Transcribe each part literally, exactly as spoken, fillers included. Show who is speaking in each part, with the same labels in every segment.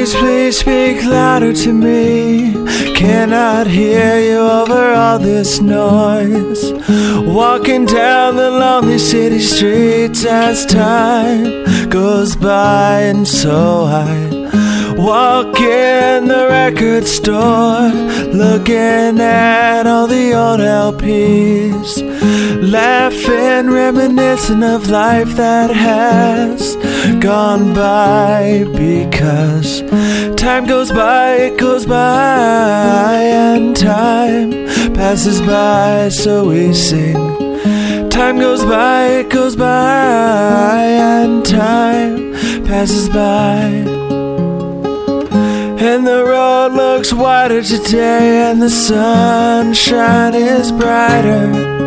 Speaker 1: Please, please speak louder to me. Cannot hear you over all this noise. Walking down the lonely city streets as time goes by, and so I walk in the record store, looking at all the old L Ps, laughing, reminiscing of life that has gone by. Because time goes by, it goes by, and time passes by, so we sing. Time goes by, it goes by, and time passes by. And the road looks wider today, and the sunshine is brighter.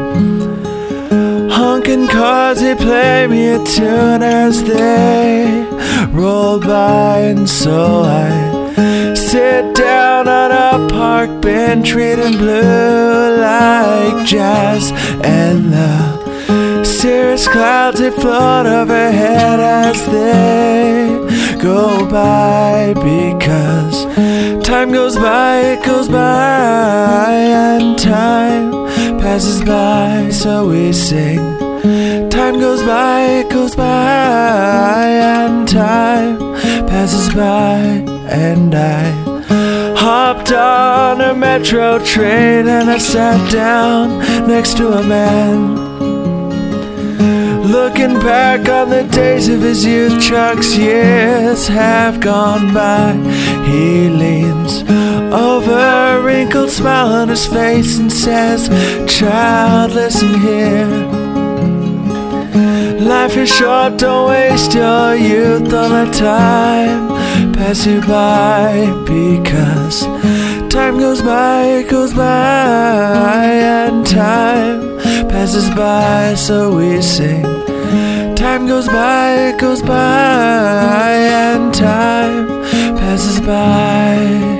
Speaker 1: Honking cars, they play me a tune as they roll by, and so I sit down on a park bench reading blue like jazz. And the cirrus clouds, they float overhead as they go by. Because time goes by, it goes by, and time passes by, so we sing. Time goes by, it goes by, and time passes by. And I hopped on a metro train, and I sat down next to a man. Looking back on the days of his youth, Chuck's years have gone by. He leans over, a wrinkled smile on his face, and says, "Child, listen here. Life is short, don't waste your youth, don't let time pass you by. Because time goes by, it goes by, and time passes by, so we sing. Time goes by, it goes by, and time passes by."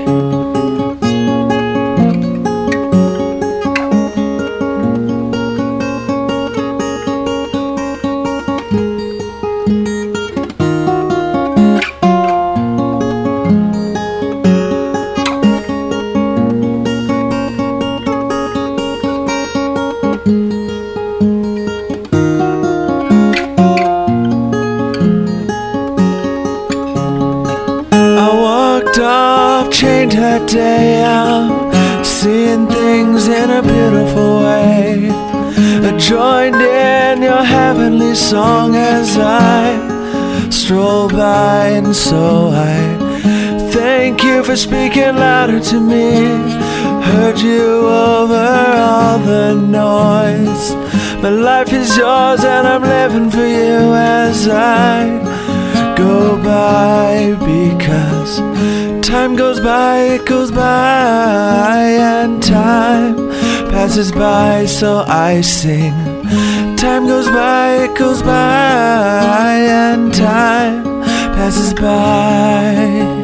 Speaker 1: Off chained that day, I'm seeing things in a beautiful way. I joined in your heavenly song as I stroll by, and so I thank you for speaking louder to me. Heard you over all the noise. My life is yours, and I'm living for you as I go by. Because time goes by, it goes by, and time passes by, so I sing. Time goes by, it goes by, and time passes by.